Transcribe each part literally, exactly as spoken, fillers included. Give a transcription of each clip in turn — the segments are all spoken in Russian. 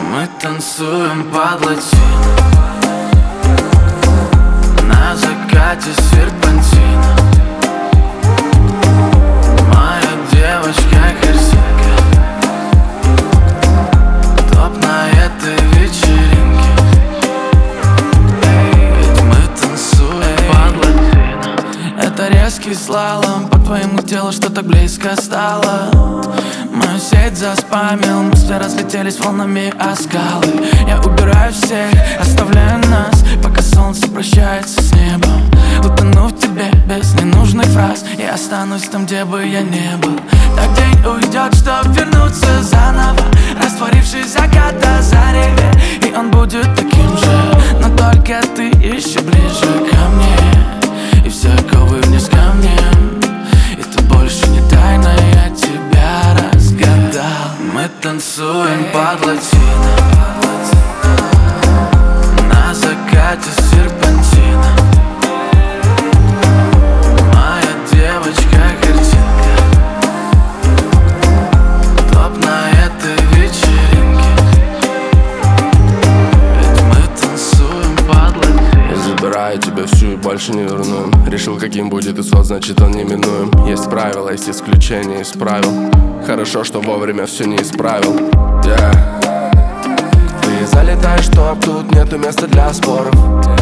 Мы танцуем под латино, на закате серпантина. Моя девочка картинка, топ на этой вечеринке. Ведь мы танцуем под латино. Это резкий слалом, по твоему телу что так близко стало. Мою сеть заспамил, мысли разлетелись волнами о скалы. Я убираю всех, оставляя нас, пока солнце прощается с небом. Утону в тебе без ненужных фраз, я останусь там, где бы я не был. Так день уйдет, чтоб вернуться заново, растворившись заката зареве. И он будет таким же, но только ты еще ближе ко мне. И все оковы вниз ко мне, и ты больше не тайна, я тебя разгадал. Мы танцуем под латино, на закате серпантина. Моя девочка картинка, топ на этой вечеринке. Ведь мы танцуем под латино. Я забираю тебя всю и больше не верну. Решил, каким будет исход, значит он неминуем. Есть правила, есть исключения из правил. Хорошо, что вовремя все не исправил. yeah. Ты залетаешь в топ, тут нету места для споров.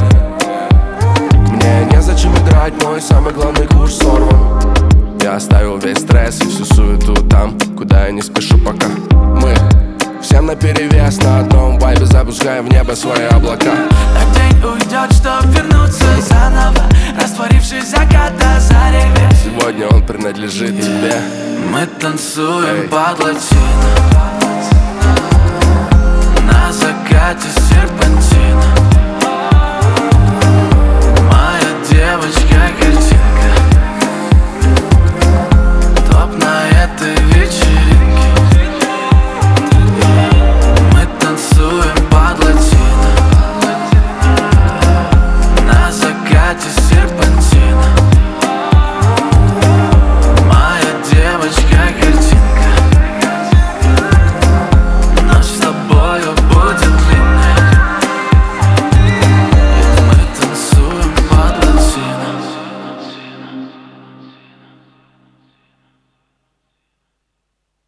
Мне незачем играть, мой самый главный курс сорван. Я оставил весь стресс и всю суету там, куда я не спешу пока. Мы всем наперевес, на одном вайбе запускаем в небо свои облака. Так день уйдет, чтоб вернуться заново, растворившись заката зареве. Сегодня он принадлежит тебе. Мы танцуем под латино,